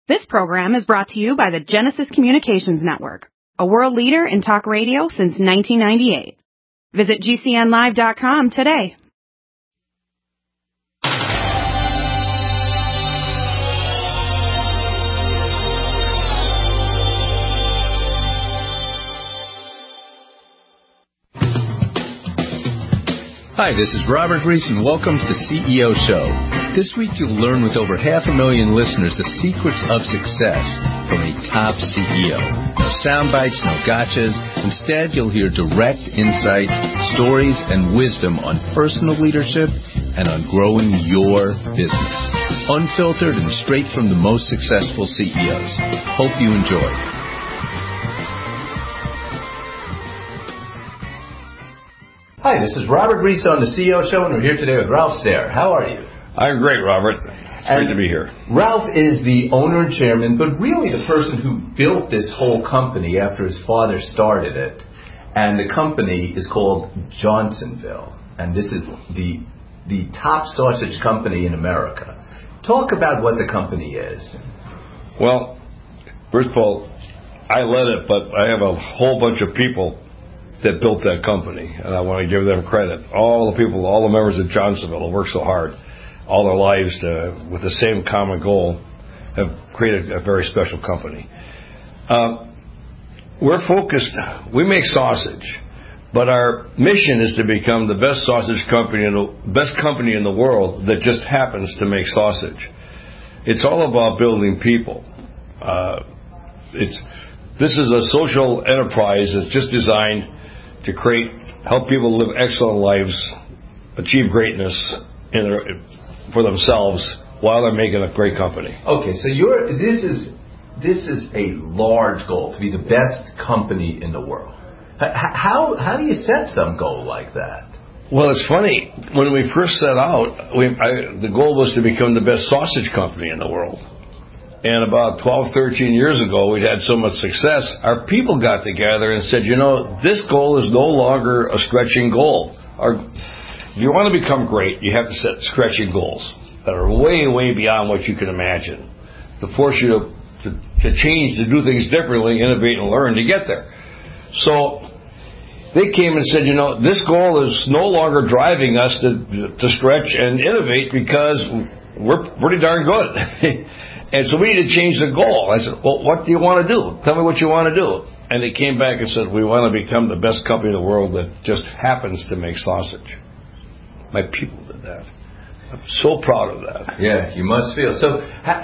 This program is brought to you by the Genesis Communications Network, a world leader in talk radio since 1998. Visit GCNlive.com today. Hi, this is Robert Reese, and welcome to the CEO Show. This week you'll learn with over 500,000 listeners the secrets of success from a top CEO. No sound bites, no gotchas. Instead, you'll hear direct insights, stories, and wisdom on personal leadership and on growing your business. Unfiltered and straight from the most successful CEOs. Hope you enjoy. Hi, this is Robert Reese on the CEO Show, and we're here today with Ralph Stair. How are you? I'm great, Robert. Great to be here. Ralph is the owner and chairman, but really the person who built this whole company after his father started it. And the company is called Johnsonville, and this is the top sausage company in America. Talk about what the company is. Well, first of all, I led it, but I have a whole bunch of people that built that company, and I want to give them credit. All the people, all the members of Johnsonville have worked so hard all their lives with the same common goal, have created a very special company. We're focused, we make sausage, but our mission is to become the best sausage company, best company in the world that just happens to make sausage. It's all about building people. This is a social enterprise that's just designed to help people live excellent lives, achieve greatness for themselves while they're making a great company. Okay, so this is a large goal, to be the best company in the world. How do you set some goal like that? Well, it's funny. When we first set out, the goal was to become the best sausage company in the world. And about 12, 13 years ago, we'd had so much success, our people got together and said, this goal is no longer a stretching goal. If you want to become great, you have to set stretching goals that are way, way beyond what you can imagine, to force you to change, to do things differently, innovate, and learn to get there. So they came and said, this goal is no longer driving us to stretch and innovate because we're pretty darn good. And so we need to change the goal. I said, well, what do you want to do? Tell me what you want to do. And they came back and said, we want to become the best company in the world that just happens to make sausage. My people did that. I'm so proud of that. Yeah, you must feel. So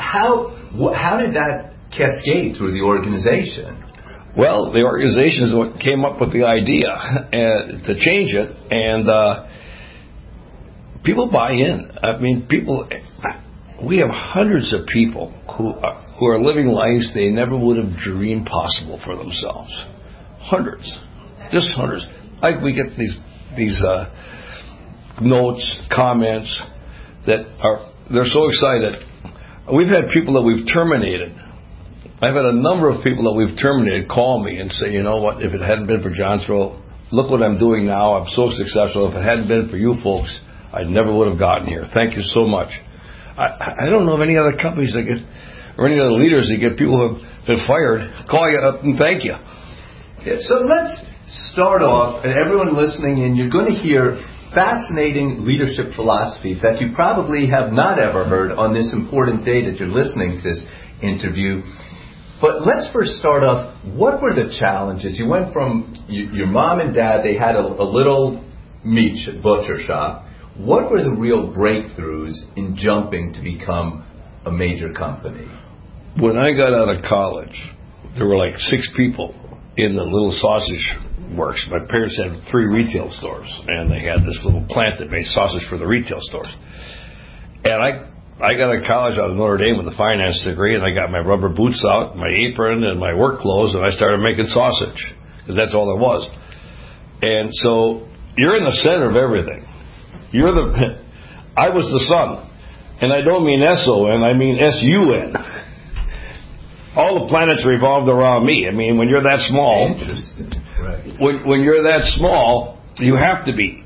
how did that cascade through the organization? Well, the organization is what came up with the idea to change it, and people buy in. I mean, we have hundreds of people who are living lives they never would have dreamed possible for themselves. Hundreds. Just hundreds. We get these notes, comments they're so excited. We've had people that we've terminated. I've had a number of people that we've terminated call me and say, you know what, if it hadn't been for Johnsonville, look what I'm doing now. I'm so successful. If it hadn't been for you folks, I never would have gotten here. Thank you so much. I don't know of any other companies that or any other leaders that get people who have been fired call you up and thank you. Yeah, so let's start off, and everyone listening in, you're going to hear fascinating leadership philosophies that you probably have not ever heard on this important day that you're listening to this interview. But let's first start off, what were the challenges? You went from your mom and dad, they had a little butcher shop. What were the real breakthroughs in jumping to become a major company? When I got out of college, there were like 6 people in the little sausage works. My parents had 3 retail stores, and they had this little plant that made sausage for the retail stores. And I got out of college out of Notre Dame with a finance degree, and I got my rubber boots out, my apron, and my work clothes, and I started making sausage, because that's all there was. And so you're in the center of everything. I was the sun, and I don't mean S-O-N, I mean S-U-N. All the planets revolved around me. I mean, when you're that small, right. When you're that small, you have to be.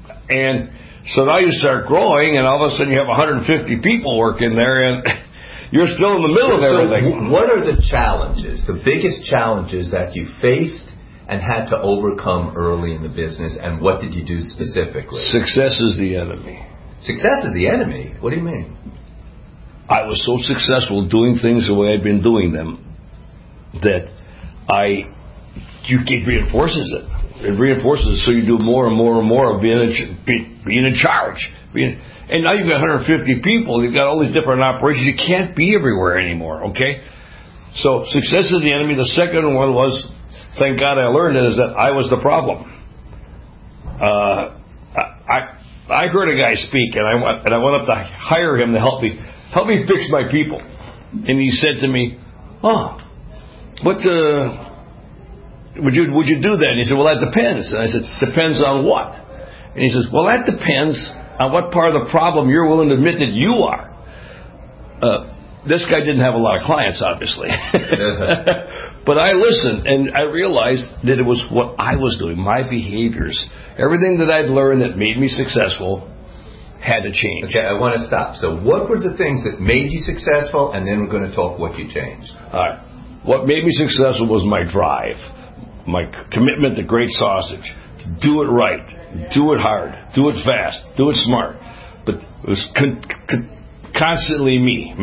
And so now you start growing, and all of a sudden you have 150 people working there, and You're still in the middle of everything. So what are the challenges, the biggest challenges that you faced and had to overcome early in the business, and what did you do specifically? Success is the enemy. Success is the enemy? What do you mean? I was so successful doing things the way I'd been doing them that it reinforces it. It reinforces it, so you do more and more and more of being in charge. And now you've got 150 people. You've got all these different operations. You can't be everywhere anymore, okay? So success is the enemy. The second one was, thank God I learned it, is that I was the problem. I heard a guy speak, and I went up to hire him to help me fix my people. And he said to me, would you do that? And he said, well, that depends. And I said, depends on what? And he says, well, that depends on what part of the problem you're willing to admit that you are. This guy didn't have a lot of clients, obviously. But I listened, and I realized that it was what I was doing, my behaviors. Everything that I'd learned that made me successful had to change. Okay, I want to stop. So what were the things that made you successful, and then we're going to talk what you changed. All right. What made me successful was my drive, my commitment to great sausage. Do it right. Do it hard. Do it fast. Do it smart. But it was constantly me.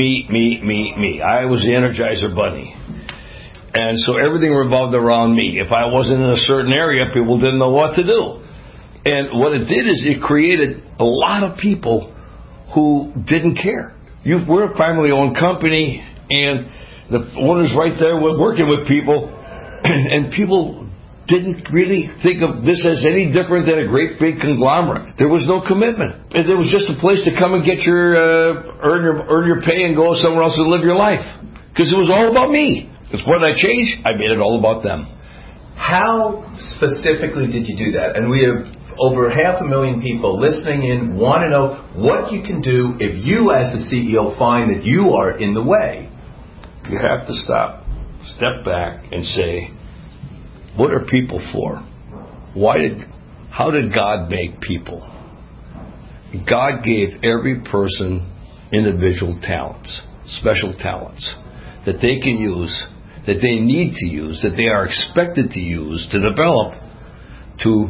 I was the Energizer Bunny. And so everything revolved around me. If I wasn't in a certain area, people didn't know what to do. And what it did is it created a lot of people who didn't care. We're a family-owned company, and the owner's right there working with people, and people didn't really think of this as any different than a great big conglomerate. There was no commitment. It was just a place to come and get earn your pay and go somewhere else and live your life. Because it was all about me. Because when I changed, I made it all about them. How specifically did you do that? And we have over 500,000 people listening in, want to know what you can do if you as the CEO find that you are in the way. You have to step back and say, what are people for? How did God make people? God gave every person individual talents, special talents that they can use, that they need to use, that they are expected to use to develop to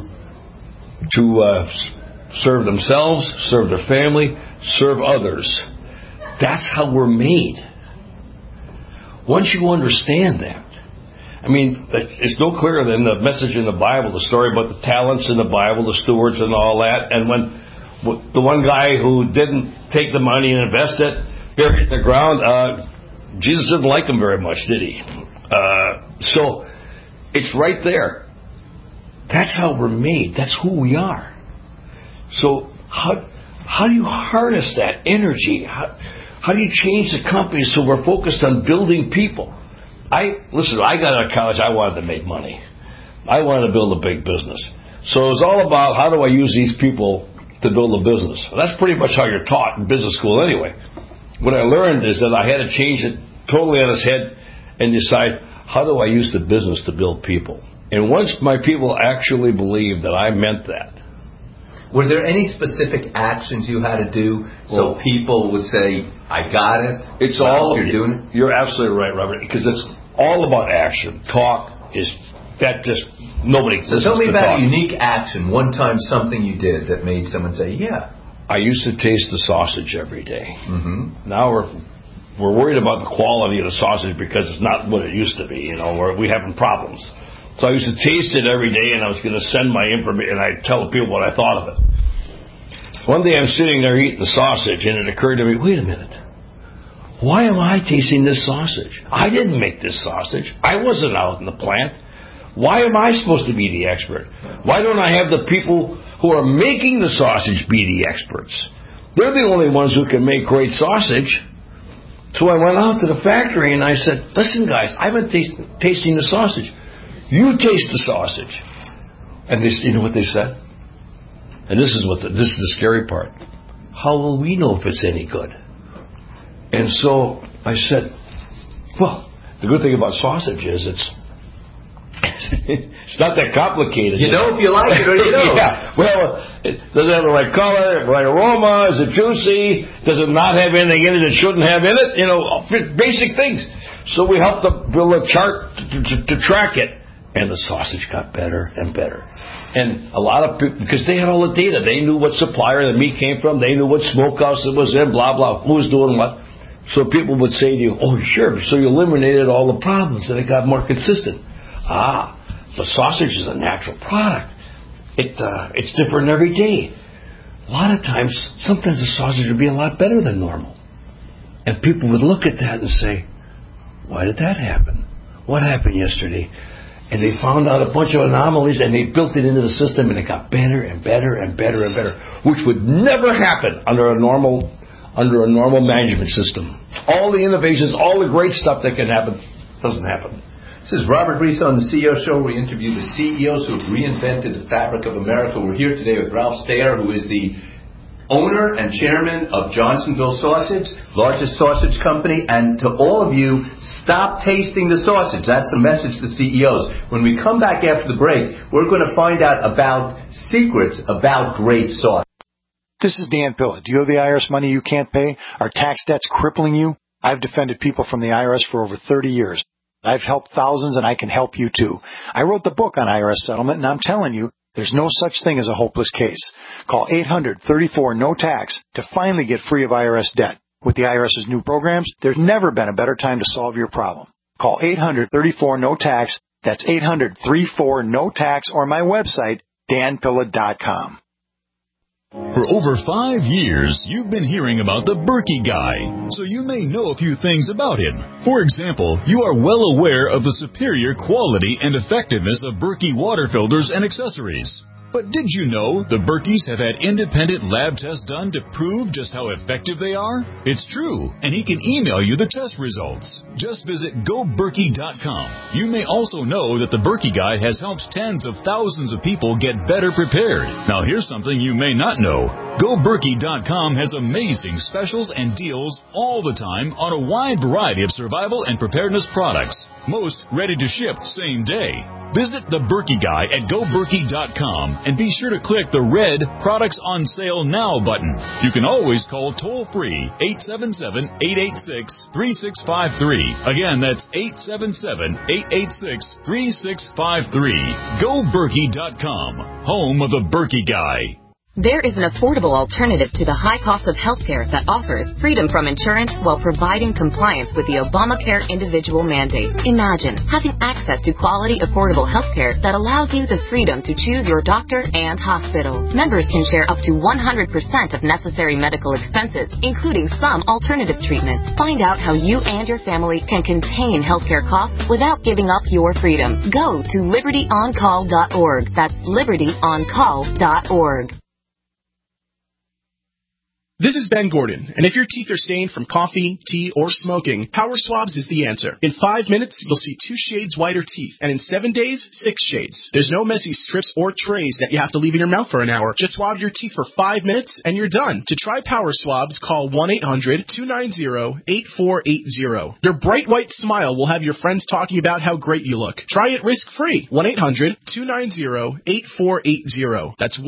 serve themselves, serve their family, serve others. That's how we're made. Once you understand that, I mean, it's no clearer than the message in the Bible, the story about the talents in the Bible, the stewards and all that. And when the one guy who didn't take the money and invest it, buried it in the ground, Jesus didn't like him very much, did he? So it's right there. That's how we're made. That's who we are. So how do you harness that energy? How do you change the company so we're focused on building people? I got out of college, I wanted to make money. I wanted to build a big business. So it was all about how do I use these people to build a business. Well, that's pretty much how you're taught in business school anyway. What I learned is that I had to change it totally on its head and decide, how do I use the business to build people? And once my people actually believed that I meant that. Were there any specific actions you had to do so people would say, I got it? It's all you're doing. You're absolutely right, Robert, because it's all about action. Talk is that just nobody. So tell me about a unique action, one time something you did that made someone say, yeah. I used to taste the sausage every day. Mm-hmm. Now we're worried about the quality of the sausage because it's not what it used to be. We're having problems. So I used to taste it every day, and I was going to send my information, and I'd tell people what I thought of it. One day I'm sitting there eating the sausage, and it occurred to me, wait a minute. Why am I tasting this sausage? I didn't make this sausage. I wasn't out in the plant. Why am I supposed to be the expert? Why don't I have the people who are making the sausage be the experts? They're the only ones who can make great sausage. So I went out to the factory, and I said, listen, guys, I've been tasting the sausage. You taste the sausage. And you know what they said? And this is the scary part. How will we know if it's any good? And so I said, well, the good thing about sausage is it's It's not that complicated. You know if you like it or you don't. Yeah. Well, does it have the right color, the right aroma? Is it juicy? Does it not have anything in it it shouldn't have in it? You know, basic things. So we helped them build a chart to track it. And the sausage got better and better. And a lot of people, because they had all the data, they knew what supplier the meat came from, they knew what smokehouse it was in, blah, blah, who was doing what. So people would say to you, oh, sure, so you eliminated all the problems and it got more consistent. But sausage is a natural product. It's different every day. A lot of times, sometimes the sausage would be a lot better than normal. And people would look at that and say, why did that happen? What happened yesterday? And they found out a bunch of anomalies and they built it into the system and it got better and better and better and better, which would never happen under a normal management system. All the innovations, all the great stuff that can happen, doesn't happen. This is Robert Reese on the CEO Show. We interview the CEOs who have reinvented the fabric of America. We're here today with Ralph Steyer, who is the owner and chairman of Johnsonville Sausage, largest sausage company. And to all of you, stop tasting the sausage. That's the message to CEOs. When we come back after the break, we're going to find out about secrets about great sausage. This is Dan Pilla. Do you owe the IRS money you can't pay? Are tax debts crippling you? I've defended people from the IRS for over 30 years. I've helped thousands, and I can help you too. I wrote the book on IRS settlement, and I'm telling you, there's no such thing as a hopeless case. Call 800-34-NO-TAX to finally get free of IRS debt. With the IRS's new programs, there's never been a better time to solve your problem. Call 800-34-NO-TAX. That's 800-34-NO-TAX, or my website, danpilla.com. For over 5 years, you've been hearing about the Berkey Guy, so you may know a few things about him. For example, you are well aware of the superior quality and effectiveness of Berkey water filters and accessories. But did you know the Berkeys have had independent lab tests done to prove just how effective they are? It's true, and he can email you the test results. Just visit GoBerkey.com. You may also know that the Berkey Guy has helped tens of thousands of people get better prepared. Now here's something you may not know. GoBerkey.com has amazing specials and deals all the time on a wide variety of survival and preparedness products. Most ready to ship same day. Visit the Berkey Guy at GoBerkey.com and be sure to click the red Products on Sale Now button. You can always call toll-free 877-886-3653. Again, that's 877-886-3653. GoBerkey.com, home of the Berkey Guy. There is an affordable alternative to the high cost of healthcare that offers freedom from insurance while providing compliance with the Obamacare individual mandate. Imagine having access to quality, affordable healthcare that allows you the freedom to choose your doctor and hospital. Members can share up to 100% of necessary medical expenses, including some alternative treatments. Find out how you and your family can contain healthcare costs without giving up your freedom. Go to libertyoncall.org. That's libertyoncall.org. This is Ben Gordon, and if your teeth are stained from coffee, tea, or smoking, Power Swabs is the answer. In 5 minutes, you'll see 2 shades whiter teeth, and in 7 days, 6 shades. There's no messy strips or trays that you have to leave in your mouth for an hour. Just swab your teeth for 5 minutes, and you're done. To try Power Swabs, call 1-800-290-8480. Your bright white smile will have your friends talking about how great you look. Try it risk-free. 1-800-290-8480. That's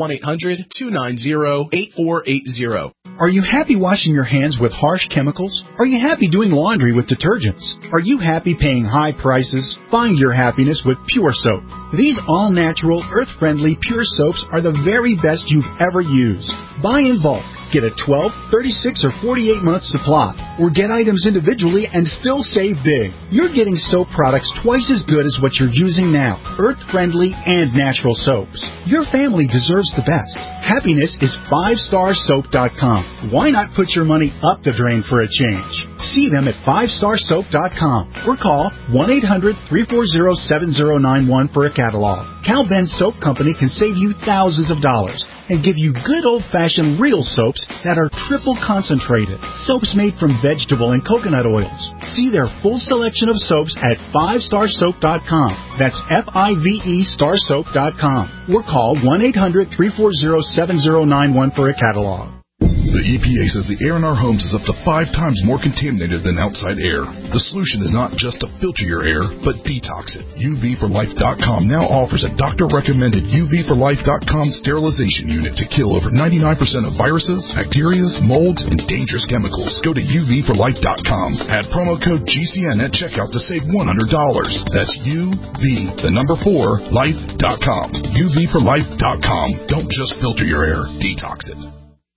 1-800-290-8480. Are you happy washing your hands with harsh chemicals? Are you happy doing laundry with detergents? Are you happy paying high prices? Find your happiness with Pure Soap. These all-natural, earth-friendly Pure Soaps are the very best you've ever used. Buy in bulk. Get a 12, 36, or 48-month supply, or get items individually and still save big. You're getting soap products twice as good as what you're using now, earth-friendly and natural soaps. Your family deserves the best. Happiness is 5starsoap.com. Why not put your money up the drain for a change? See them at 5starsoap.com or call 1-800-340-7091 for a catalog. Cal Ben Soap Company can save you thousands of dollars and give you good old-fashioned real soaps that are triple concentrated. Soaps made from vegetable and coconut oils. See their full selection of soaps at 5starsoap.com. That's F-I-V-E starsoap.com. Or call 1-800-340-7091 for a catalog. The EPA says the air in our homes is up to 5 times more contaminated than outside air. The solution is not just to filter your air, but detox it. UVforlife.com now offers a doctor-recommended UVforlife.com sterilization unit to kill over 99% of viruses, bacteria, molds, and dangerous chemicals. Go to UVforlife.com. Add promo code GCN at checkout to save $100. That's UV4life.com. UVforlife.com. Don't just filter your air, detox it.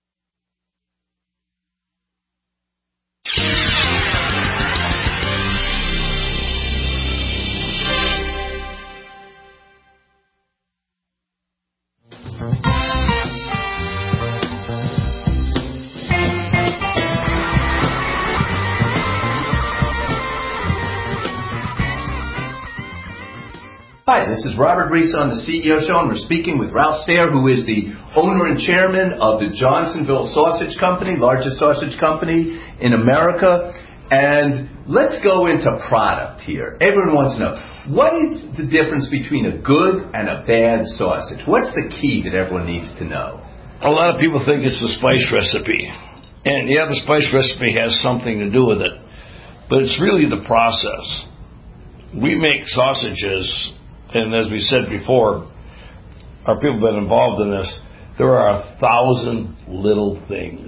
Hi, this is Robert Reese on the CEO Show, and we're speaking with Ralph Stair, who is the owner and chairman of the Johnsonville Sausage Company, largest sausage company in America. And let's go into product here. Everyone wants to know, what is the difference between a good and a bad sausage? What's the key that everyone needs to know? A lot of people think it's the spice recipe. And yeah, the spice recipe has something to do with it. But it's really the process. We make sausages, and as we said before, our people have been involved in this, there are 1,000 little things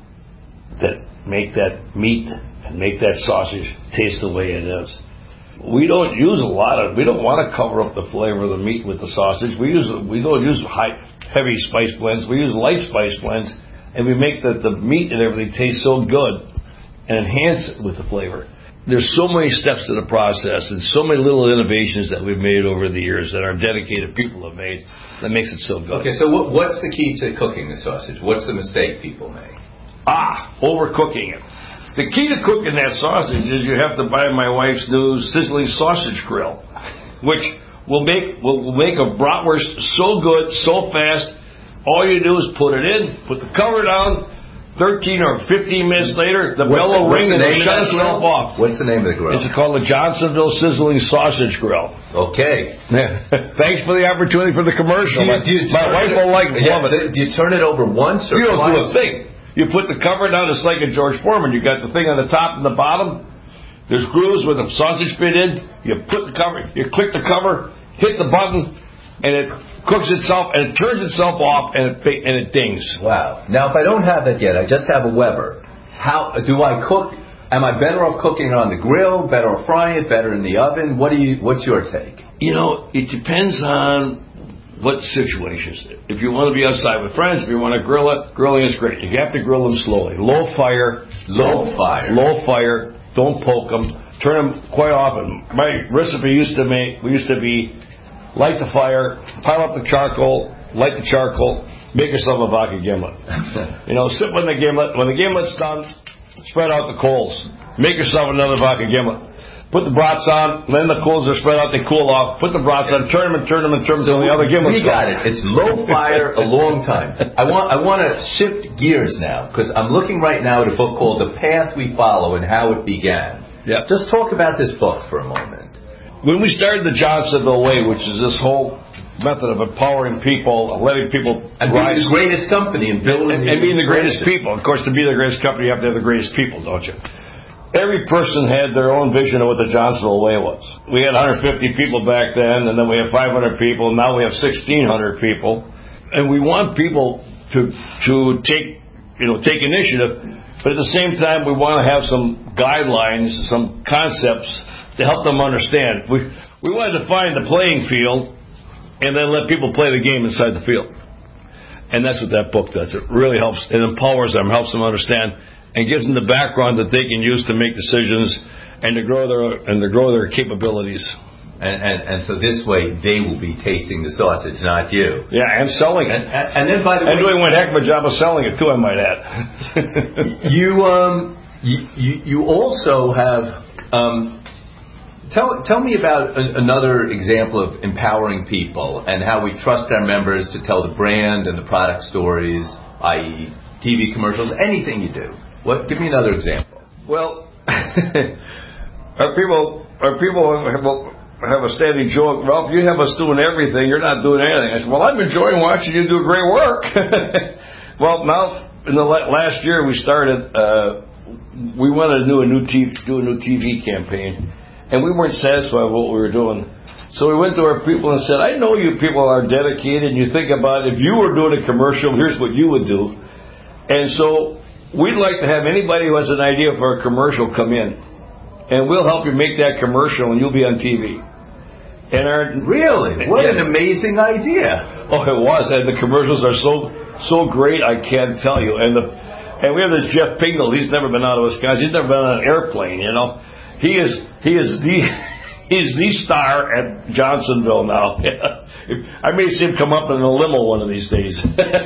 that make that meat and make that sausage taste the way it is. We don't use we don't want to cover up the flavor of the meat with the sausage. We don't use heavy spice blends. We use light spice blends, and we make the meat and everything taste so good and enhance it with the flavor. There's so many steps to the process and so many little innovations that we've made over the years that our dedicated people have made that makes it so good. Okay, so what's the key to cooking the sausage? What's the mistake people make? Overcooking it. The key to cooking that sausage is you have to buy my wife's new sizzling sausage grill, which will make a bratwurst so good, so fast. All you do is put it in, put the cover down. 13 or 15 minutes later, the bell will ring and it shuts itself off. What's the name of the grill? It's called the Johnsonville Sizzling Sausage Grill. Okay. Thanks for the opportunity for the commercial. My wife will love it. Do you turn it over once or twice? You don't do a thing. You put the cover down, it's like a George Foreman. You got the thing on the top and the bottom. There's grooves with the sausage fit in. You put the cover, you click the cover, hit the button, and it cooks itself, and it turns itself off, and it dings. Wow. Now, if I don't have that yet, I just have a Weber. How do I cook? Am I better off cooking it on the grill, better off frying it, better in the oven? What's your take? It depends on what situations. If you want to be outside with friends, if you want to grill it, grilling is great. You have to grill them slowly. Low fire. Don't poke them. Turn them quite often. My recipe used to be light the fire, pile up the charcoal, light the charcoal, make yourself a vodka gimlet. Sit with the gimlet. When the gimlet's done, spread out the coals. Make yourself another vodka gimlet. Put the brats on, then the coals are spread out, they cool off. Put the brats on, turn them until the other gimlet's We got it. It's low fire, a long time. I want to shift gears now, because I'm looking right now at a book called The Path We Follow and How It Began. Yeah. Just talk about this book for a moment. When we started the Johnsonville Way, which is this whole method of empowering people, letting people and being the greatest company and building and being the greatest people. Of course, to be the greatest company, you have to have the greatest people, don't you? Every person had their own vision of what the Johnsonville Way was. We had 150 people back then, and then we have 500 people. Now we have 1,600 people, and we want people to take initiative. But at the same time, we want to have some guidelines, some concepts to help them understand. We wanted to find the playing field and then let people play the game inside the field. And that's what that book does. It really helps. It empowers them, helps them understand, and gives them the background that they can use to make decisions and to grow their capabilities. And so this way they will be tasting the sausage, not you. Yeah, and selling it. And then by the way, and doing one heck of a job of selling it too, I might add. You also have Tell me about another example of empowering people and how we trust our members to tell the brand and the product stories, i.e. TV commercials, anything you do. Give me another example. Well, our people have a standing joke. Ralph, you have us doing everything. You're not doing anything. I said, well, I'm enjoying watching you do great work. Well, now in the last year, we started. We wanted to do a new TV campaign, and we weren't satisfied with what we were doing. So we went to our people and said, "I know you people are dedicated, and you think about if you were doing a commercial, here's what you would do." And so we'd like to have anybody who has an idea for a commercial come in, and we'll help you make that commercial, and you'll be on TV. And really, what an amazing idea! Oh, it was, and the commercials are so great, I can't tell you. And we have this Jeff Pingle. He's never been out of Wisconsin. He's never been on an airplane. You know, he's the star at Johnsonville now. I may see him come up in a limo one of these days.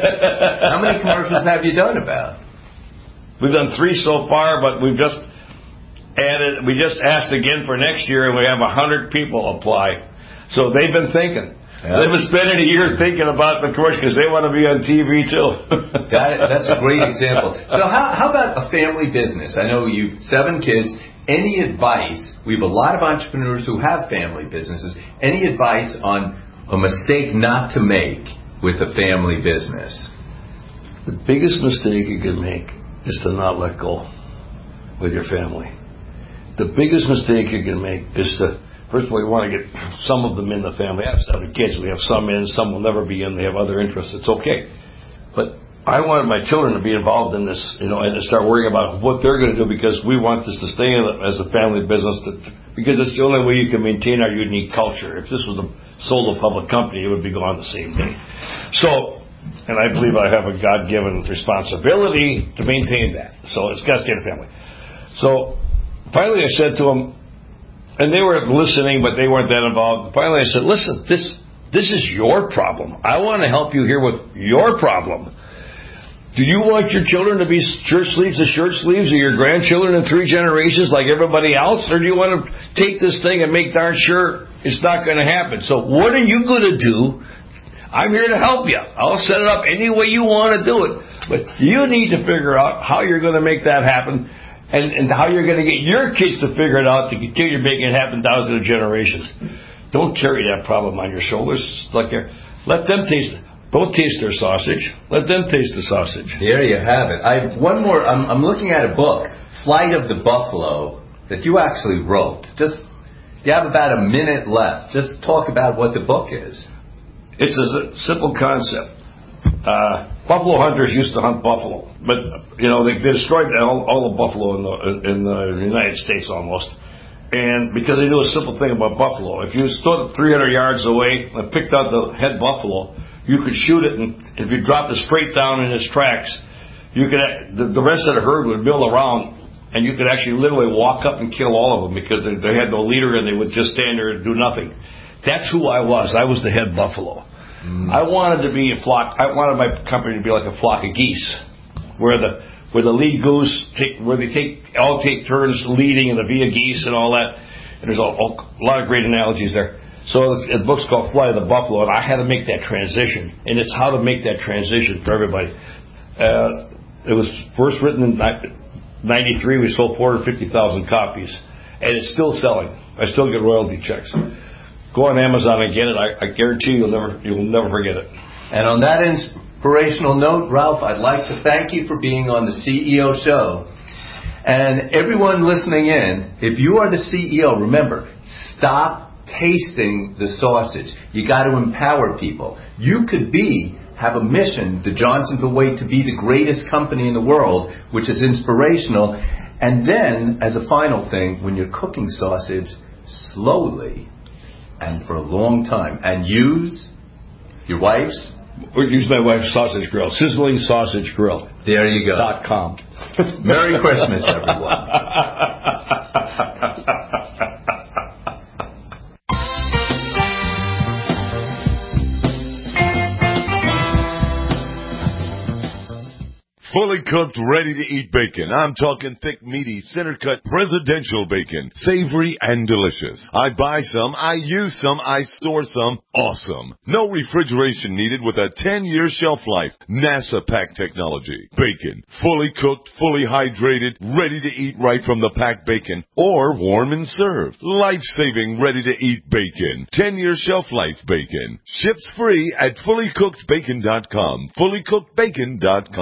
How many commercials have you done about? We've done 3 so far, but we've just added. We just asked again for next year, and we have 100 people apply. So they've been thinking. Yeah. They've been spending a year thinking about the commercial because they want to be on TV too. That's a great example. So how about a family business? I know you've 7 kids. Any advice? We have a lot of entrepreneurs who have family businesses. Any advice on a mistake not to make with a family business? The biggest mistake you can make is to not let go with your family. The biggest mistake you can make is to, first of all, you want to get some of them in the family. I have 7 kids. We have some in, some will never be in. They have other interests. It's okay. But I wanted my children to be involved in this, and to start worrying about what they're going to do because we want this to stay as a family business because it's the only way you can maintain our unique culture. If this was sold a public company, it would be gone the same day. So, and I believe I have a God-given responsibility to maintain that. So it's got to stay in the family. So finally I said to them, and they were listening, but they weren't that involved. Finally I said, listen, this is your problem. I want to help you here with your problem. Do you want your children to be shirt sleeves to shirt sleeves, or your grandchildren in 3 generations like everybody else? Or do you want to take this thing and make darn sure it's not going to happen? So what are you going to do? I'm here to help you. I'll set it up any way you want to do it. But you need to figure out how you're going to make that happen and how you're going to get your kids to figure it out to continue making it happen down to the generations. Don't carry that problem on your shoulders. Let them taste it. Don't taste their sausage. Let them taste the sausage. There you have it. I have one more. I'm looking at a book, Flight of the Buffalo, that you actually wrote. You have about a minute left. Just talk about what the book is. It's a simple concept. Buffalo hunters used to hunt buffalo, but they destroyed all the buffalo in the United States almost. And because they knew a simple thing about buffalo, if you stood 300 yards away and picked out the head buffalo, you could shoot it, and if you dropped it straight down in its tracks, you could the rest of the herd would mill around, and you could actually literally walk up and kill all of them because they had no leader and they would just stand there and do nothing. That's who I was. I was the head buffalo. I wanted to be a flock. I wanted my company to be like a flock of geese, where the lead goose where they all take turns leading, and the via geese and all that. And there's a lot of great analogies there. So the book's called Flight of the Buffalo, and I had to make that transition. And it's how to make that transition for everybody. It was first written in 93. We sold 450,000 copies, and it's still selling. I still get royalty checks. Go on Amazon and get it. I guarantee you'll never forget it. And on that inspirational note, Ralph, I'd like to thank you for being on the CEO Show. And everyone listening in, if you are the CEO, remember, stop tasting the sausage. You got to empower people. You could have a mission, the Johnsonville Way, to be the greatest company in the world, which is inspirational. And then, as a final thing, when you're cooking sausage, slowly and for a long time, and use your wife's. Use my wife's sausage grill, Sizzling Sausage Grill. There you go. .com. Merry Christmas, everyone. Fully cooked, ready-to-eat bacon. I'm talking thick, meaty, center-cut, presidential bacon. Savory and delicious. I buy some, I use some, I store some. Awesome. No refrigeration needed with a 10-year shelf life. NASA pack technology. Bacon. Fully cooked, fully hydrated, ready to eat right from the packed bacon. Or warm and served. Life-saving, ready-to-eat bacon. 10-year shelf life bacon. Ships free at fullycookedbacon.com. Fullycookedbacon.com.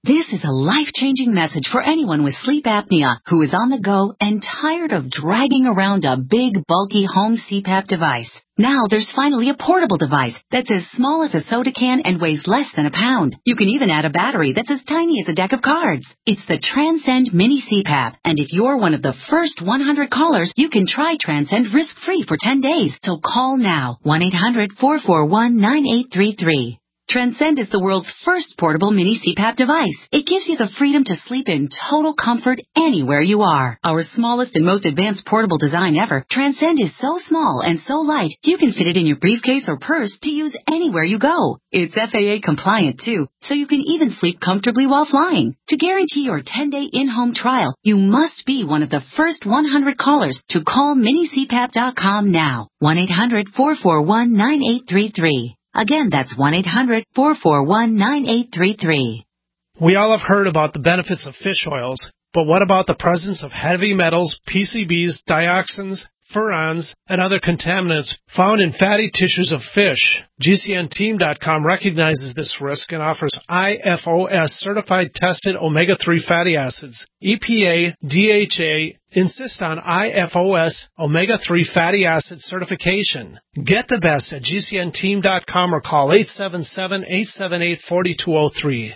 This is a life-changing message for anyone with sleep apnea who is on the go and tired of dragging around a big, bulky home CPAP device. Now there's finally a portable device that's as small as a soda can and weighs less than a pound. You can even add a battery that's as tiny as a deck of cards. It's the Transcend Mini CPAP, and if you're one of the first 100 callers, you can try Transcend risk-free for 10 days. So call now, 1-800-441-9833. Transcend is the world's first portable mini CPAP device. It gives you the freedom to sleep in total comfort anywhere you are. Our smallest and most advanced portable design ever, Transcend is so small and so light, you can fit it in your briefcase or purse to use anywhere you go. It's FAA compliant too, so you can even sleep comfortably while flying. To guarantee your 10-day in-home trial, you must be one of the first 100 callers to call minicpap.com now. 1-800-441-9833. Again, that's 1-800-441-9833. We all have heard about the benefits of fish oils, but what about the presence of heavy metals, PCBs, dioxins, furans, and other contaminants found in fatty tissues of fish? GCNteam.com recognizes this risk and offers IFOS certified tested omega-3 fatty acids. EPA, DHA insist on IFOS omega-3 fatty acid certification. Get the best at GCNteam.com or call 877-878-4203.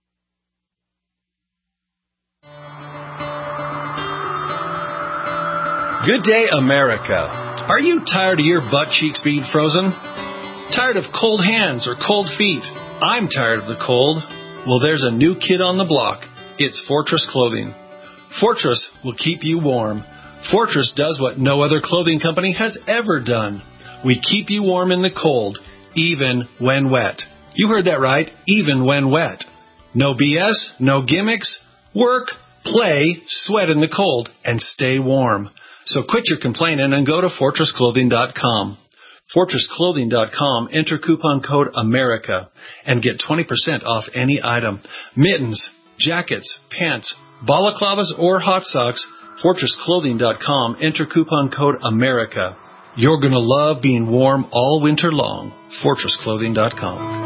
Good day, America. Are you tired of your butt cheeks being frozen? Tired of cold hands or cold feet? I'm tired of the cold. Well, there's a new kid on the block. It's Fortress Clothing. Fortress will keep you warm. Fortress does what no other clothing company has ever done. We keep you warm in the cold, even when wet. You heard that right, even when wet. No BS, no gimmicks. Work, play, sweat in the cold, and stay warm. So quit your complaining and go to FortressClothing.com. FortressClothing.com, enter coupon code AMERICA and get 20% off any item. Mittens, jackets, pants, balaclavas, or hot socks. FortressClothing.com, enter coupon code AMERICA. You're going to love being warm all winter long. FortressClothing.com.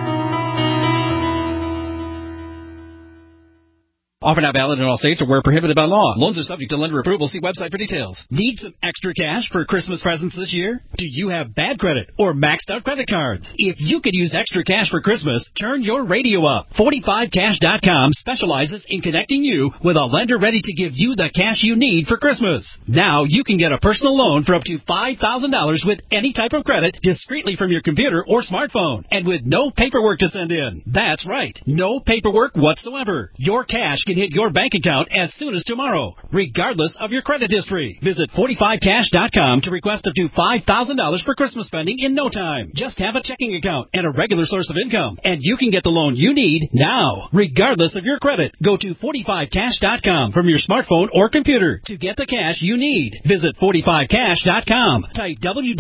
Offer not valid in all states or where prohibited by law. Loans are subject to lender approval. See website for details. Need some extra cash for Christmas presents this year? Do you have bad credit or maxed out credit cards? If you could use extra cash for Christmas, turn your radio up. 45cash.com specializes in connecting you with a lender ready to give you the cash you need for Christmas. Now you can get a personal loan for up to $5,000 with any type of credit discreetly from your computer or smartphone and with no paperwork to send in. That's right. No paperwork whatsoever. Your cash can hit your bank account as soon as tomorrow, regardless of your credit history. Visit 45cash.com to request up to $5,000 for Christmas spending in no time. Just have a checking account and a regular source of income, and you can get the loan you need now, regardless of your credit. Go to 45cash.com from your smartphone or computer to get the cash you need. Visit 45cash.com. Type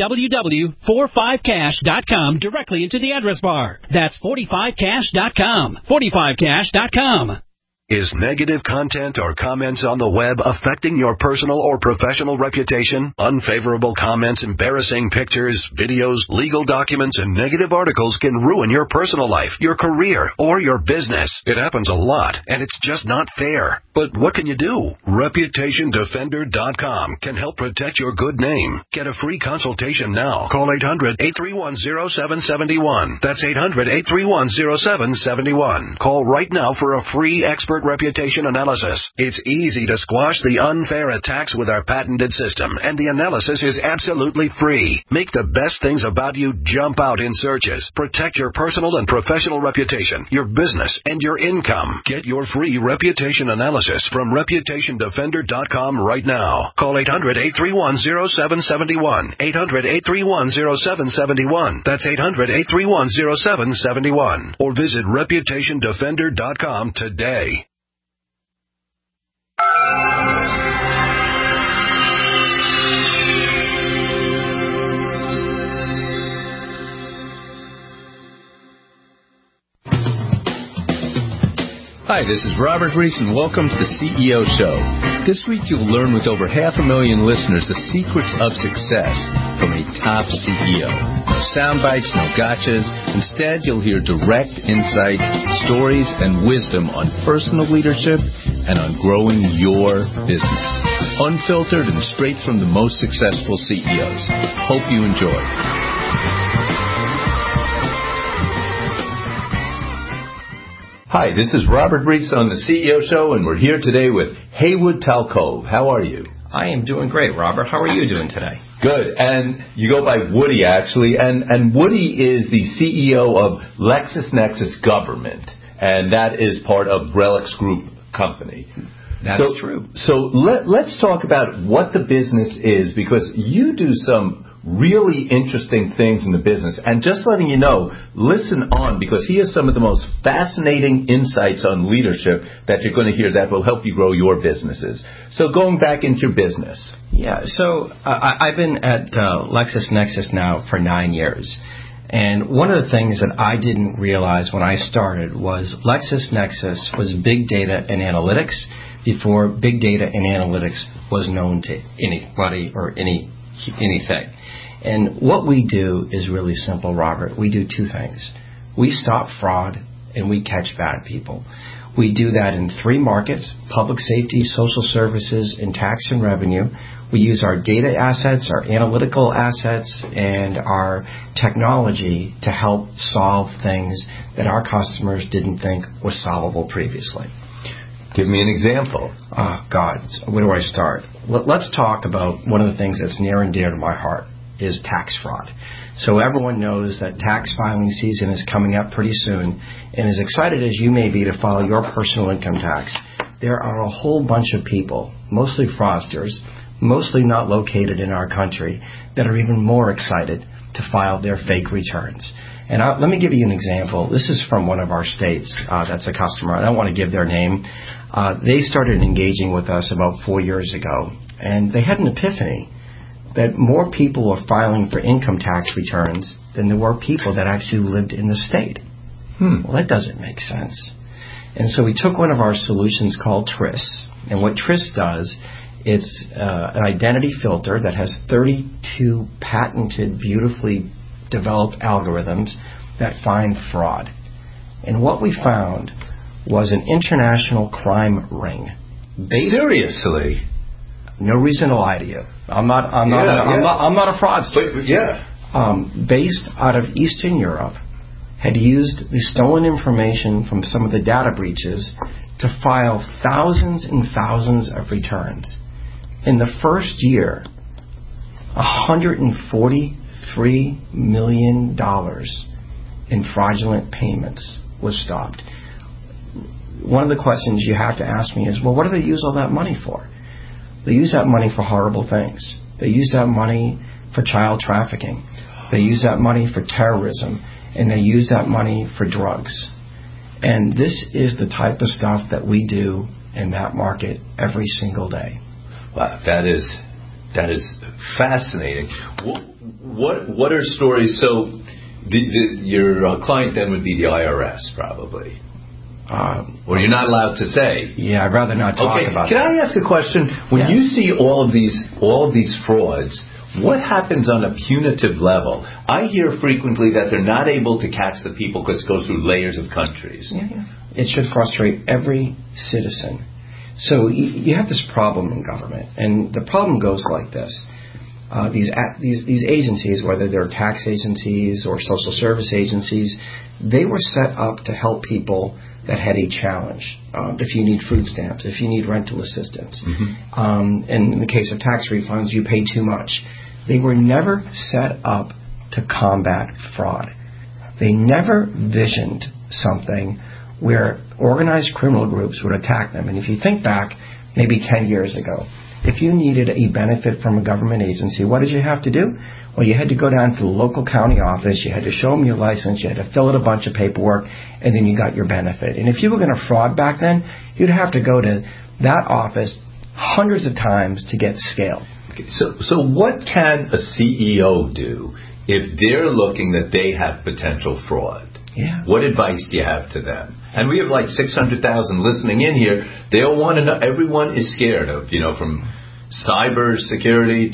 www.45cash.com directly into the address bar. That's 45cash.com. 45cash.com. Is negative content or comments on the web affecting your personal or professional reputation? Unfavorable comments, embarrassing pictures, videos, legal documents, and negative articles can ruin your personal life, your career, or your business. It happens a lot, and it's just not fair. But what can you do? ReputationDefender.com can help protect your good name. Get a free consultation now. Call 800-831-0771. That's 800-831-0771. Call right now for a free expert reputation analysis. It's easy to squash the unfair attacks with our patented system, and the analysis is absolutely free. Make the best things about you jump out in searches. Protect your personal and professional reputation, your business, and your income. Get your free reputation analysis from ReputationDefender.com right now. Call 800-831-0771. 800-831-0771. That's 800-831-0771. Or visit ReputationDefender.com today. Hi, this is Robert Reese, and welcome to the CEO Show. This week you'll learn with over 500,000 listeners the secrets of success from a top CEO. No sound bites, no gotchas. Instead, you'll hear direct insights, stories, and wisdom on personal leadership and on growing your business. Unfiltered and straight from the most successful CEOs. Hope you enjoy. Hi, this is Robert Reese on the CEO Show, and we're here today with Haywood Talcove. How are you? I am doing great, Robert. How are you doing today? Good. And you go by Woody, actually. And Woody is the CEO of LexisNexis Government, and that is part of Relix Group Company. That's true. So let's talk about what the business is, because you do some really interesting things in the business. And just letting you know, listen on, because he has some of the most fascinating insights on leadership that you're going to hear that will help you grow your businesses. So going back into your business. Yeah, so I've been at LexisNexis now for 9 years. And one of the things that I didn't realize when I started was LexisNexis was big data and analytics before big data and analytics was known to anybody or anything. And what we do is really simple, Robert. We do two things. We stop fraud and we catch bad people. We do that in 3 markets: public safety, social services, and tax and revenue. We use our data assets, our analytical assets, and our technology to help solve things that our customers didn't think was solvable previously. Give me an example. Oh, God. Where do I start? Let's talk about one of the things that's near and dear to my heart is tax fraud. So everyone knows that tax filing season is coming up pretty soon, and as excited as you may be to file your personal income tax, there are a whole bunch of people, mostly fraudsters, mostly not located in our country, that are even more excited to file their fake returns. And let me give you an example. This is from one of our states that's a customer. I don't want to give their name. They started engaging with us about 4 years ago, and they had an epiphany that more people were filing for income tax returns than there were people that actually lived in the state. Well, that doesn't make sense. And so we took one of our solutions called TRIS. And what TRIS does, it's an identity filter that has 32 patented, beautifully developed algorithms that find fraud. And what we found was an international crime ring. Seriously? No reason to lie to you. I'm not a fraudster. But, yeah. Based out of Eastern Europe, had used the stolen information from some of the data breaches to file thousands and thousands of returns. In the first year, $143 million in fraudulent payments was stopped. One of the questions you have to ask me is, well, what do they use all that money for? They use that money for horrible things. They use that money for child trafficking. They use that money for terrorism. And they use that money for drugs. And this is the type of stuff that we do in that market every single day. Wow, that is fascinating. What are stories? So your client then would be the IRS, probably. Or you're not allowed to say. Yeah, I'd rather not talk about it. Can I ask a question? When you see all of these frauds, what happens on a punitive level? I hear frequently that they're not able to catch the people because it goes through layers of countries. Yeah. It should frustrate every citizen. So you have this problem in government, and the problem goes like this. These agencies, whether they're tax agencies or social service agencies, they were set up to help people that had a challenge. If you need food stamps, if you need rental assistance. And in the case of tax refunds, you pay too much. They were never set up to combat fraud. They never visioned something where organized criminal groups would attack them. And if you think back maybe 10 years ago, if you needed a benefit from a government agency, what did you have to do? Well, you had to go down to the local county office, you had to show them your license, you had to fill out a bunch of paperwork, and then you got your benefit. And if you were going to fraud back then, you'd have to go to that office hundreds of times to get scale. Okay, so what can a CEO do if they're looking that they have potential fraud? Yeah. What advice do you have to them? And we have like 600,000 listening in here. They all want to know. Everyone is scared of, from cyber security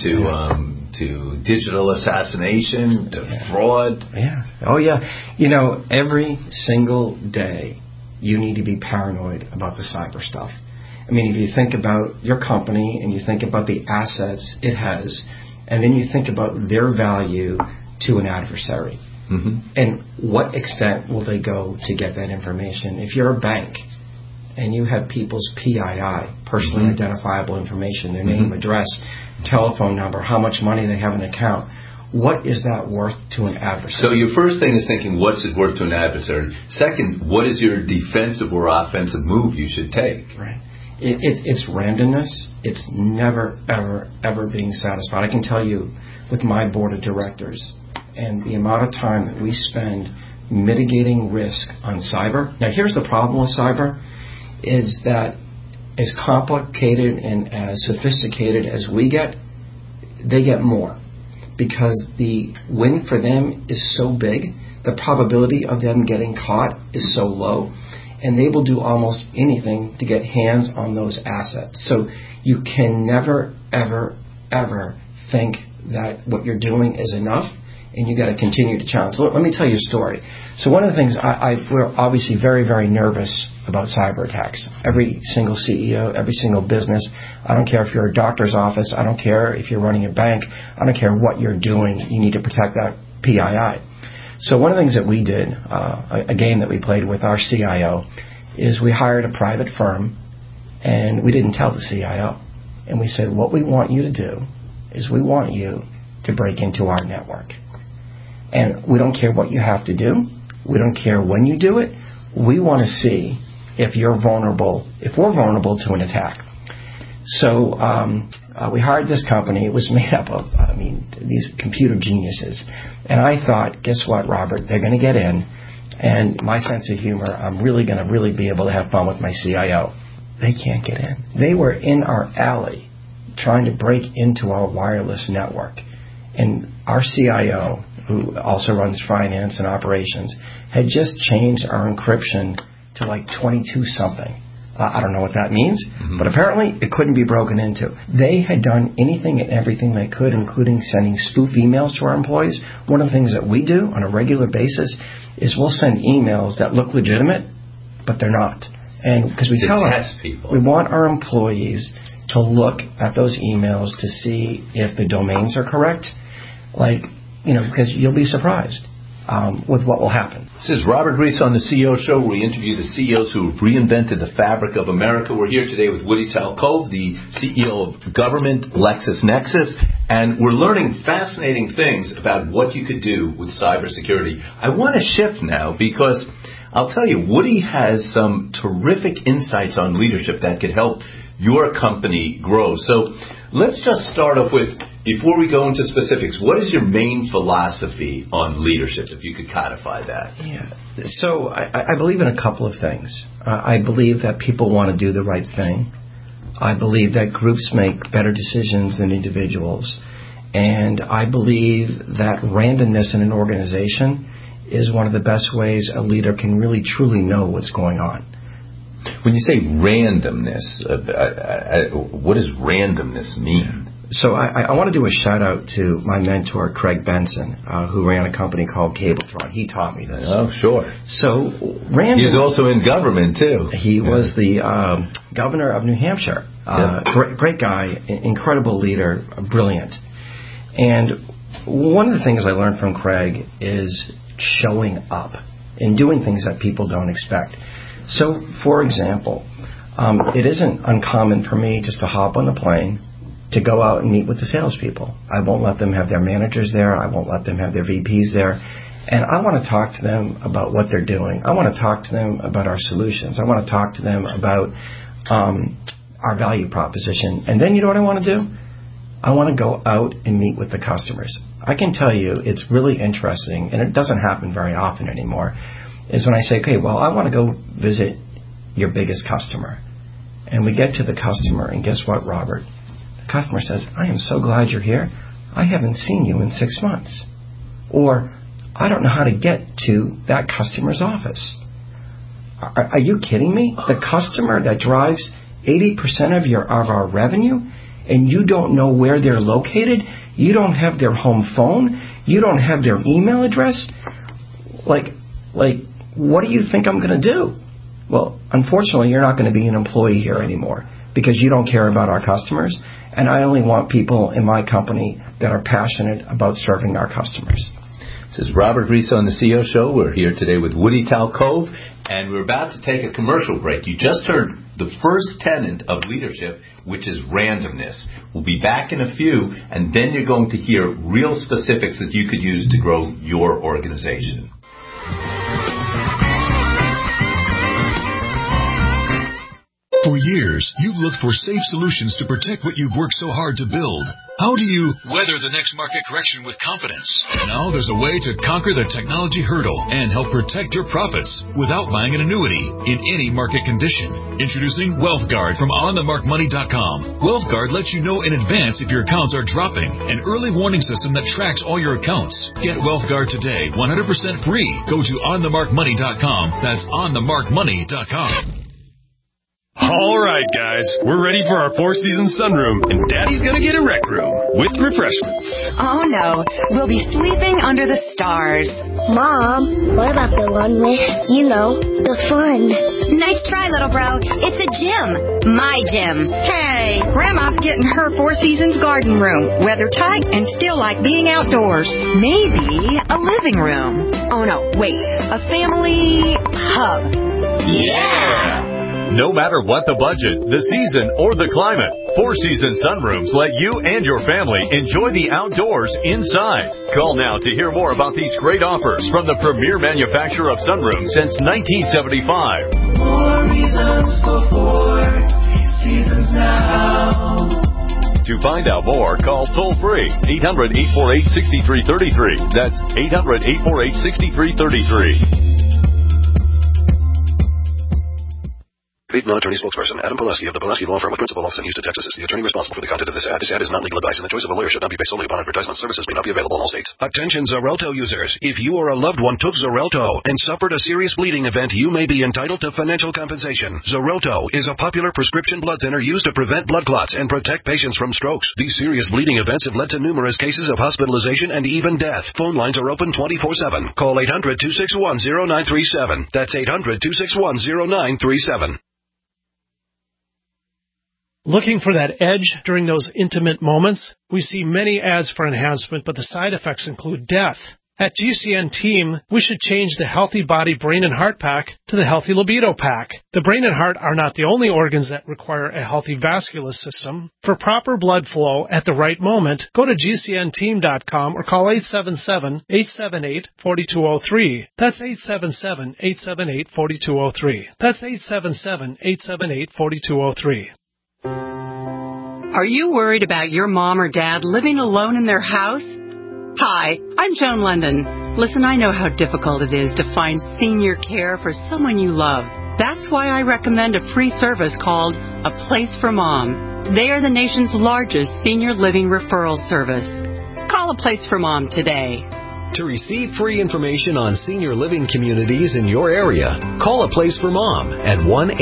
to digital assassination to fraud. Yeah. Oh, yeah. Every single day you need to be paranoid about the cyber stuff. I mean, if you think about your company and you think about the assets it has, and then you think about their value to an adversary, and what extent will they go to get that information? If you're a bank and you have people's PII, personally identifiable information, their name, address, telephone number, how much money they have in an account, what is that worth to an adversary? So your first thing is thinking, what's it worth to an adversary? Second, what is your defensive or offensive move you should take? Right. It's randomness. It's never, ever, ever being satisfied. I can tell you with my board of directors and the amount of time that we spend mitigating risk on cyber. Now, here's the problem with cyber, is that as complicated and as sophisticated as we get, they get more. Because the win for them is so big, the probability of them getting caught is so low, and they will do almost anything to get hands on those assets. So you can never, ever, ever think that what you're doing is enough, and you got to continue to challenge. Let me tell you a story. So one of the things, we're obviously very, very nervous about cyber attacks. Every single CEO, every single business, I don't care if you're a doctor's office, I don't care if you're running a bank, I don't care what you're doing, you need to protect that PII. So one of the things that we did, a game that we played with our CIO, is we hired a private firm, and we didn't tell the CIO. And we said, what we want you to do is we want you to break into our network. And we don't care what you have to do. We don't care when you do it. We want to see if you're vulnerable, if we're vulnerable to an attack. So we hired this company. It was made up of, these computer geniuses. And I thought, guess what, Robert? They're going to get in. And my sense of humor, I'm really going to really be able to have fun with my CIO. They can't get in. They were in our alley trying to break into our wireless network. And our CIO, who also runs finance and operations, had just changed our encryption to like 22-something. I don't know what that means, but apparently it couldn't be broken into. They had done anything and everything they could, including sending spoof emails to our employees. One of the things that we do on a regular basis is we'll send emails that look legitimate, but they're not. And because we tell test people, we want our employees to look at those emails to see if the domains are correct. Because you'll be surprised with what will happen. This is Robert Reese on the CEO Show, where we interview the CEOs who have reinvented the fabric of America. We're here today with Woody Talcove, the CEO of Government LexisNexis, and we're learning fascinating things about what you could do with cybersecurity. I want to shift now because I'll tell you, Woody has some terrific insights on leadership that could help your company grow. So let's just start off with, before we go into specifics, what is your main philosophy on leadership, if you could codify that? Yeah. So I believe in a couple of things. I believe that people want to do the right thing. I believe that groups make better decisions than individuals. And I believe that randomness in an organization is one of the best ways a leader can really truly know what's going on. When you say randomness, what does randomness mean? So I want to do a shout out to my mentor, Craig Benson, who ran a company called Cabletron. He taught me this. Oh, sure. So random. He's also in government, too. He was the governor of New Hampshire. Great guy, incredible leader, brilliant. And one of the things I learned from Craig is showing up and doing things that people don't expect. So, for example, it isn't uncommon for me just to hop on the plane, to go out and meet with the salespeople. I won't let them have their managers there. I won't let them have their VPs there. And I want to talk to them about what they're doing. I want to talk to them about our solutions. I want to talk to them about our value proposition. And then you know what I want to do? I want to go out and meet with the customers. I can tell you it's really interesting, and it doesn't happen very often anymore, is when I say, okay, well, I want to go visit your biggest customer. And we get to the customer, and guess what, Robert? The customer says, I am so glad you're here. I haven't seen you in 6 months. Or, I don't know how to get to that customer's office. Are you kidding me? The customer that drives 80% of our revenue, and you don't know where they're located, you don't have their home phone, you don't have their email address. Like, what do you think I'm going to do? Well, unfortunately, you're not going to be an employee here anymore because you don't care about our customers, and I only want people in my company that are passionate about serving our customers. This is Robert Reese on the CEO Show. We're here today with Woody Talcove, and we're about to take a commercial break. You just heard the first tenet of leadership, which is randomness. We'll be back in a few, and then you're going to hear real specifics that you could use to grow your organization. For years, you've looked for safe solutions to protect what you've worked so hard to build. How do you weather the next market correction with confidence? Now there's a way to conquer the technology hurdle and help protect your profits without buying an annuity in any market condition. Introducing WealthGuard from OnTheMarkMoney.com. WealthGuard lets you know in advance if your accounts are dropping. An early warning system that tracks all your accounts. Get WealthGuard today, 100% free. Go to OnTheMarkMoney.com. That's OnTheMarkMoney.com. All right, guys, we're ready for our Four Seasons sunroom, and Daddy's gonna get a rec room with refreshments. Oh, no. We'll be sleeping under the stars. Mom, what about the one with, the fun? Nice try, little bro. It's a gym. My gym. Hey, Grandma's getting her Four Seasons garden room. Weather tight and still like being outdoors. Maybe a living room. Oh, no, wait. A family hub. Yeah! No matter what the budget, the season, or the climate, Four Seasons sunrooms let you and your family enjoy the outdoors inside. Call now to hear more about these great offers from the premier manufacturer of sunrooms since 1975. More reasons for Four Seasons now. To find out more, call toll-free 800-848-6333. That's 800-848-6333. Lead non-attorney spokesperson Adam Pulaski of the Pulaski Law Firm with principal office in Houston, Texas is the attorney responsible for the content of this ad. This ad is not legal advice, and the choice of a lawyer should not be based solely upon advertisement. Services may not be available in all states. Attention Xarelto users. If you or a loved one took Xarelto and suffered a serious bleeding event, you may be entitled to financial compensation. Xarelto is a popular prescription blood thinner used to prevent blood clots and protect patients from strokes. These serious bleeding events have led to numerous cases of hospitalization and even death. Phone lines are open 24/7. Call 800-261-0937. That's 800-261-0937. Looking for that edge during those intimate moments? We see many ads for enhancement, but the side effects include death. At GCN Team, we should change the Healthy Body, Brain, and Heart Pack to the Healthy Libido Pack. The brain and heart are not the only organs that require a healthy vascular system. For proper blood flow at the right moment, go to GCNteam.com or call 877-878-4203. That's 877-878-4203. That's 877-878-4203. Are you worried about your mom or dad living alone in their house? Hi, I'm Joan London. Listen, I know how difficult it is to find senior care for someone you love. That's why I recommend a free service called A Place for Mom. They are the nation's largest senior living referral service. Call A Place for Mom today. To receive free information on senior living communities in your area, call A Place for Mom at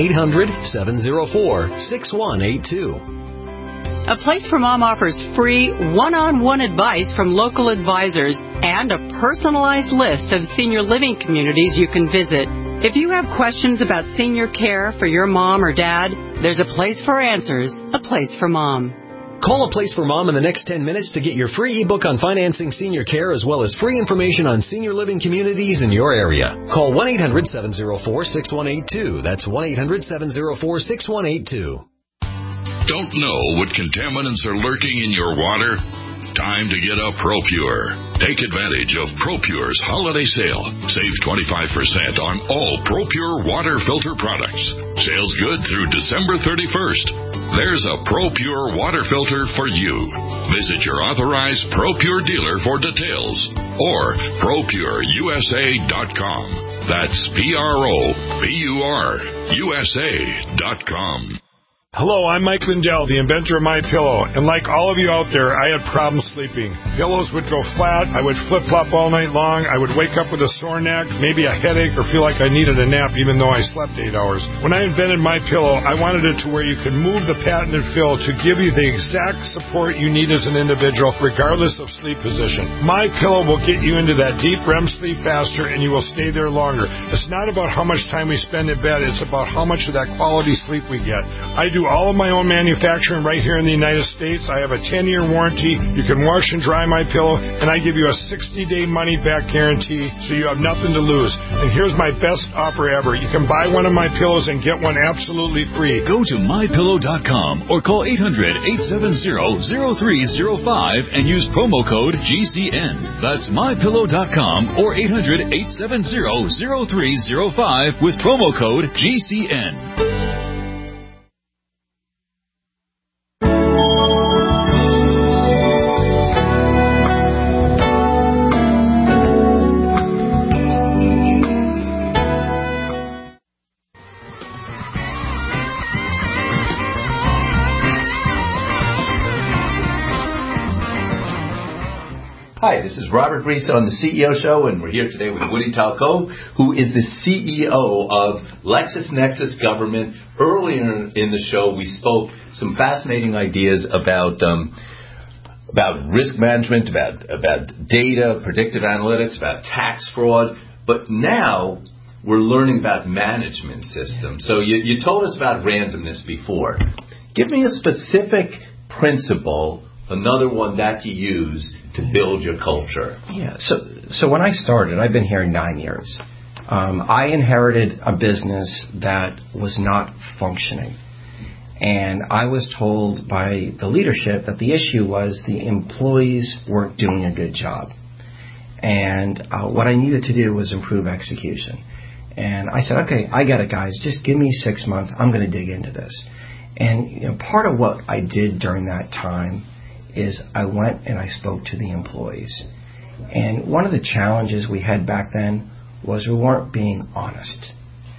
1-800-704-6182. A Place for Mom offers free one-on-one advice from local advisors and a personalized list of senior living communities you can visit. If you have questions about senior care for your mom or dad, there's a place for answers, A Place for Mom. Call A Place for Mom in the next 10 minutes to get your free ebook on financing senior care as well as free information on senior living communities in your area. Call 1-800-704-6182. That's 1-800-704-6182. Don't know what contaminants are lurking in your water? Time to get a ProPure. Take advantage of ProPure's holiday sale. Save 25% on all ProPure water filter products. Sales good through December 31st. There's a ProPure water filter for you. Visit your authorized ProPure dealer for details or ProPureUSA.com. That's ProPureUSA.com. Hello, I'm Mike Lindell, the inventor of MyPillow, and like all of you out there, I had problems sleeping. Pillows would go flat, I would flip-flop all night long, I would wake up with a sore neck, maybe a headache, or feel like I needed a nap even though I slept 8 hours. When I invented MyPillow, I wanted it to where you could move the patented fill to give you the exact support you need as an individual, regardless of sleep position. MyPillow will get you into that deep REM sleep faster, and you will stay there longer. It's not about how much time we spend in bed, it's about how much of that quality sleep we get. I do all of my own manufacturing right here in the United States. I have a 10-year warranty. You can wash and dry my pillow, and I give you a 60-day money-back guarantee, so you have nothing to lose. And here's my best offer ever. You can buy one of my pillows and get one absolutely free. Go to MyPillow.com or call 800-870-0305 and use promo code GCN. That's MyPillow.com or 800-870-0305 with promo code GCN. Hi, this is Robert Reese on the CEO Show, and we're here today with Woody Talcove, who is the CEO of LexisNexis Government. Earlier in the show, we spoke some fascinating ideas about risk management, about data, predictive analytics, about tax fraud. But now we're learning about management systems. So you told us about randomness before. Give me a specific principle, another one that you use to build your culture. Yeah. So when I started, I've been here 9 years. I inherited a business that was not functioning. And I was told by the leadership that the issue was the employees weren't doing a good job. And what I needed to do was improve execution. And I said, okay, I get it, guys. Just give me 6 months. I'm going to dig into this. And part of what I did during that time is I went and I spoke to the employees. And one of the challenges we had back then was we weren't being honest.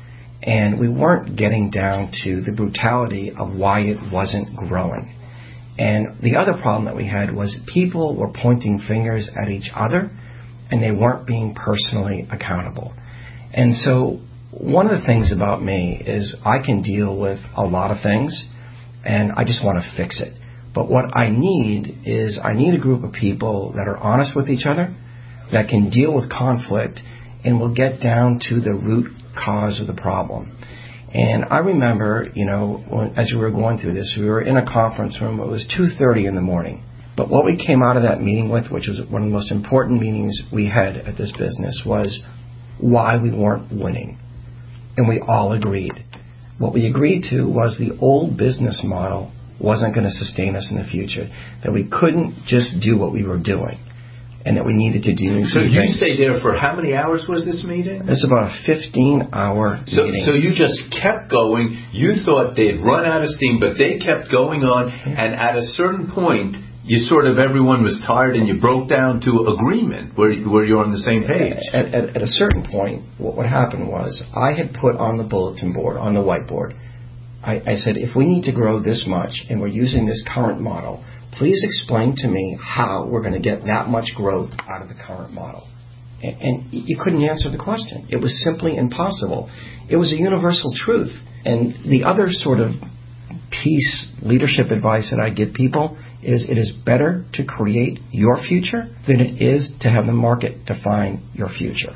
And we weren't getting down to the brutality of why it wasn't growing. And the other problem that we had was people were pointing fingers at each other, and they weren't being personally accountable. And so one of the things about me is I can deal with a lot of things, and I just want to fix it. But what I need is I need a group of people that are honest with each other, that can deal with conflict, and will get down to the root cause of the problem. And I remember, as we were going through this, we were in a conference room. It was 2:30 in the morning. But what we came out of that meeting with, which was one of the most important meetings we had at this business, was why we weren't winning. And we all agreed. What we agreed to was the old business model wasn't going to sustain us in the future, that we couldn't just do what we were doing, and that we needed to do new things. So you stayed there for how many hours was this meeting? It's about a 15-hour meeting. So you just kept going. You thought they'd run out of steam, but they kept going on, and at a certain point, everyone was tired, and you broke down to agreement where you're on the same page. At a certain point, what happened was I had put on the bulletin board, on the whiteboard, I said, if we need to grow this much and we're using this current model, please explain to me how we're going to get that much growth out of the current model. And you couldn't answer the question. It was simply impossible. It was a universal truth. And the other sort of piece, leadership advice that I give people is it is better to create your future than it is to have the market define your future.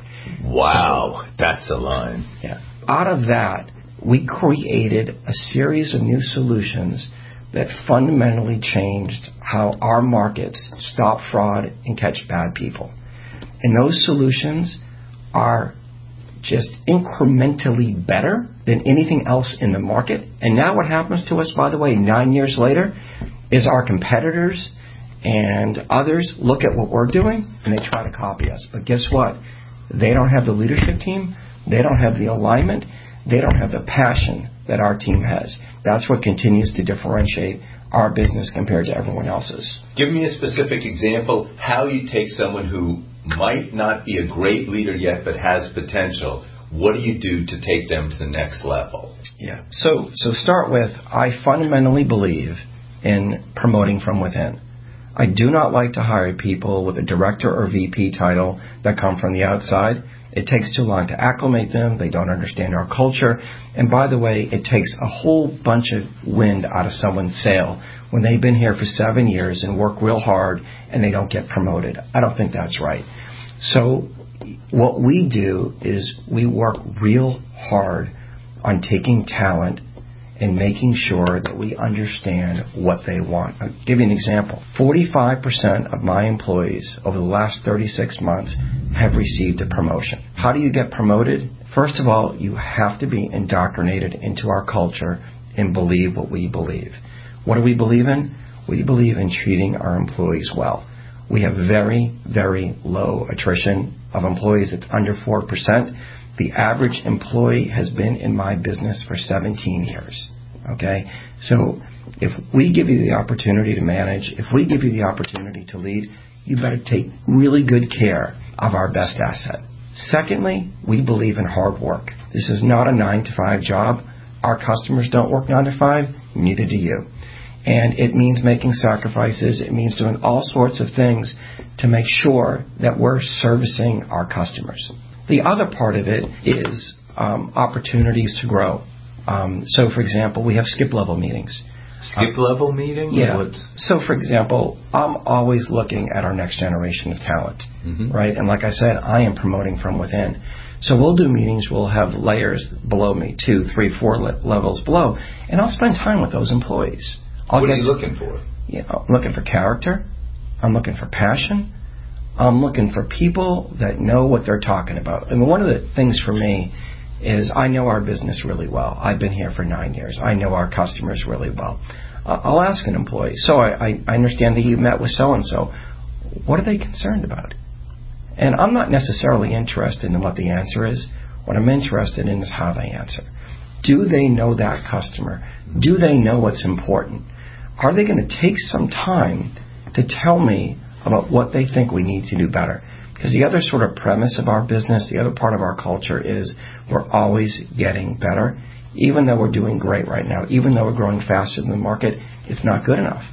Wow, that's a line. Yeah. Out of that, we created a series of new solutions that fundamentally changed how our markets stop fraud and catch bad people. And those solutions are just incrementally better than anything else in the market. And now what happens to us, by the way, 9 years later, is our competitors and others look at what we're doing and they try to copy us. But guess what? They don't have the leadership team. They don't have the alignment. They don't have the passion that our team has. That's what continues to differentiate our business compared to everyone else's. Give me a specific example how you take someone who might not be a great leader yet but has potential. what do you do to take them to the next level? Yeah. So start with, I fundamentally believe in promoting from within. I do not like to hire people with a director or VP title that come from the outside. It takes too long to acclimate them. They don't understand our culture. And by the way, it takes a whole bunch of wind out of someone's sail when they've been here for 7 years and work real hard and they don't get promoted. I don't think that's right. So what we do is we work real hard on taking talent and making sure that we understand what they want. I'll give you an example. 45% of my employees over the last 36 months have received a promotion. How do you get promoted? First of all, you have to be indoctrinated into our culture and believe what we believe. What do we believe in? We believe in treating our employees well. We have very, very low attrition of employees. It's under 4%. The average employee has been in my business for 17 years. Okay? So if we give you the opportunity to manage, if we give you the opportunity to lead, you better take really good care of our best asset. Secondly, we believe in hard work. This is not a 9-to-5 job. Our customers don't work 9 to 5, neither do you. And it means making sacrifices. It means doing all sorts of things to make sure that we're servicing our customers. The other part of it is opportunities to grow. So, for example, we have skip-level meetings. Skip-level meetings? Yeah. So, for example, I'm always looking at our next generation of talent, right? And like I said, I am promoting from within. So we'll do meetings. We'll have layers below me, 2, 3, 4 levels below, and I'll spend time with those employees. What are you looking for? I'm looking for character. I'm looking for passion. I'm looking for people that know what they're talking about. And one of the things for me is I know our business really well. I've been here for 9 years. I know our customers really well. I'll ask an employee, so I understand that you met with so-and-so. What are they concerned about? And I'm not necessarily interested in what the answer is. What I'm interested in is how they answer. Do they know that customer? Do they know what's important? Are they going to take some time to tell me about what they think we need to do better? Because the other sort of premise of our business, the other part of our culture is we're always getting better. Even though we're doing great right now, even though we're growing faster than the market, it's not good enough.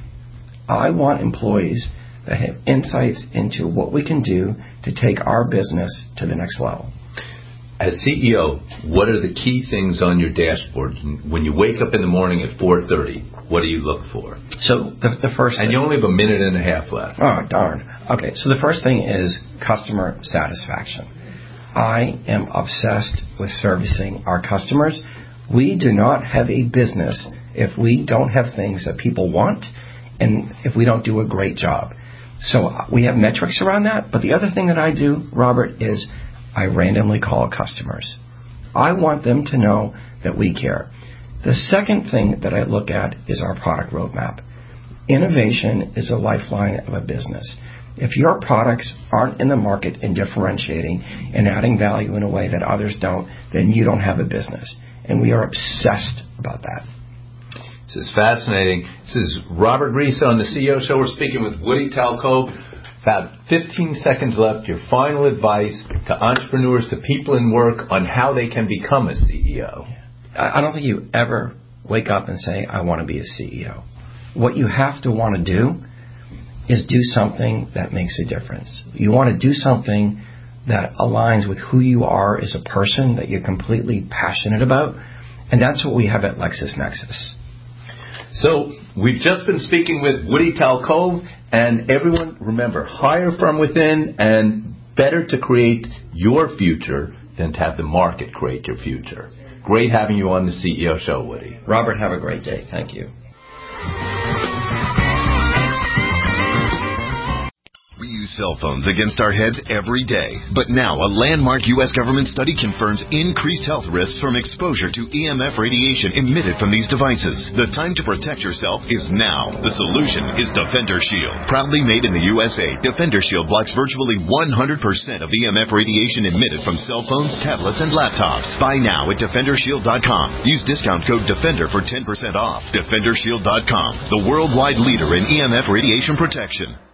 I want employees that have insights into what we can do to take our business to the next level. As CEO, what are the key things on your dashboard? When you wake up in the morning at 4:30, what do you look for? So the first thing, and you only have a minute and a half left. Oh, darn. Okay, so the first thing is customer satisfaction. I am obsessed with servicing our customers. We do not have a business if we don't have things that people want and if we don't do a great job. So we have metrics around that, but the other thing that I do, Robert, is I randomly call customers. I want them to know that we care. The second thing that I look at is our product roadmap. Innovation is a lifeline of a business. If your products aren't in the market and differentiating and adding value in a way that others don't, then you don't have a business. And we are obsessed about that. This is fascinating. This is Robert Reese on the CEO Show. We're speaking with Woody Talcove. About 15 seconds left. Your final advice to entrepreneurs, to people in work on how they can become a CEO. I don't think you ever wake up and say, I want to be a CEO. What you have to want to do is do something that makes a difference. You want to do something that aligns with who you are as a person, that you're completely passionate about. And that's what we have at LexisNexis. So we've just been speaking with Woody Talcove, and everyone, remember, hire from within, and better to create your future than to have the market create your future. Great having you on the CEO Show, Woody. Robert, have a great day. Thank you. We use cell phones against our heads every day. But now a landmark U.S. government study confirms increased health risks from exposure to EMF radiation emitted from these devices. The time to protect yourself is now. The solution is Defender Shield. Proudly made in the USA, Defender Shield blocks virtually 100% of EMF radiation emitted from cell phones, tablets, and laptops. Buy now at DefenderShield.com. Use discount code DEFENDER for 10% off. DefenderShield.com, the worldwide leader in EMF radiation protection.